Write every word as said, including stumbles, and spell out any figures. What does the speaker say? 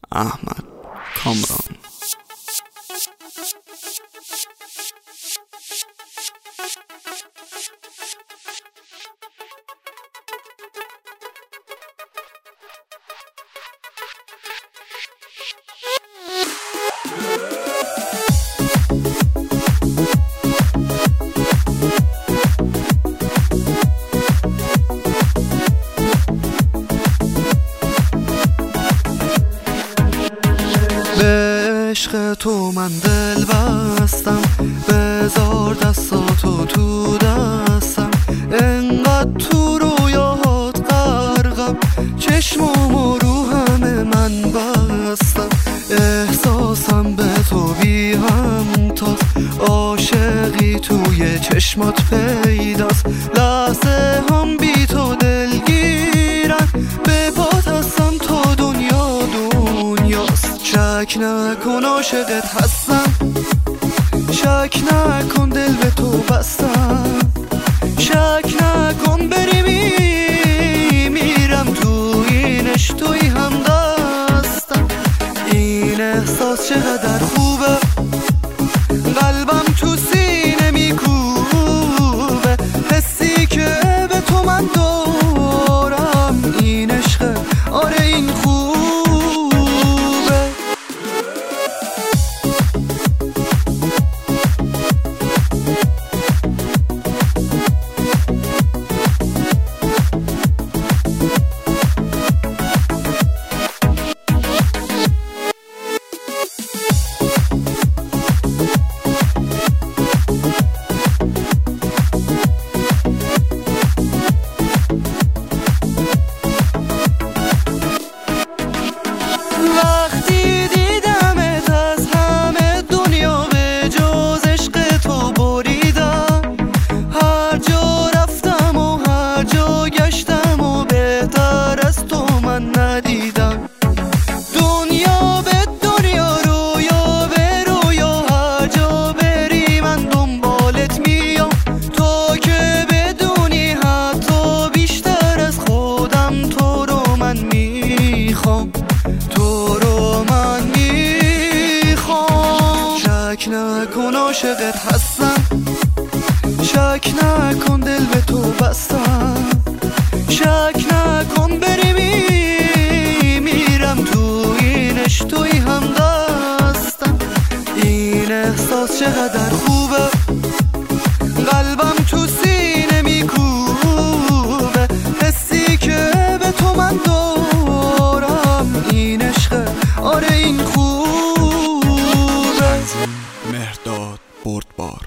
احمد کامران. به عشق تو من دل بستم، بذار دستاتو تو دستم. انقدر تو رویاهات غرقم، چشمامو رو همه من بستم. احساسم به تو بی همتاست، عاشقی توی چشمات پیداست. لحظه هم بی تو دلگیرن، به پات هستم تا دنیا دنیاست. شک نکن عاشقت هستم، شک نکن دل به تو بستم. شک نکن بری میمیرم تو اینش، توی هم دستم. این احساس چقدر خوبه، قلبم تو سینه میکوبه. حسی که به تو من دارم، این عشقه، آره این خوبه. ندیدم دنیا به دنیا، رویا به رویا، هر جا بری من دنبالت میام. تو که بدونی حتی بیشتر از خودم تو رو من میخوام، تو رو من میخوام. شک نکن عاشقت هستم، شک نکن دل به تو بستم. شک نکن بری میمیرم تو اینش، توی هم دستم. این احساس چقدر خوبه، قلبم تو سینه میکوبه. حسی که به تو من دارم، این عشقه، آره این خوبه. مهرداد بردبار.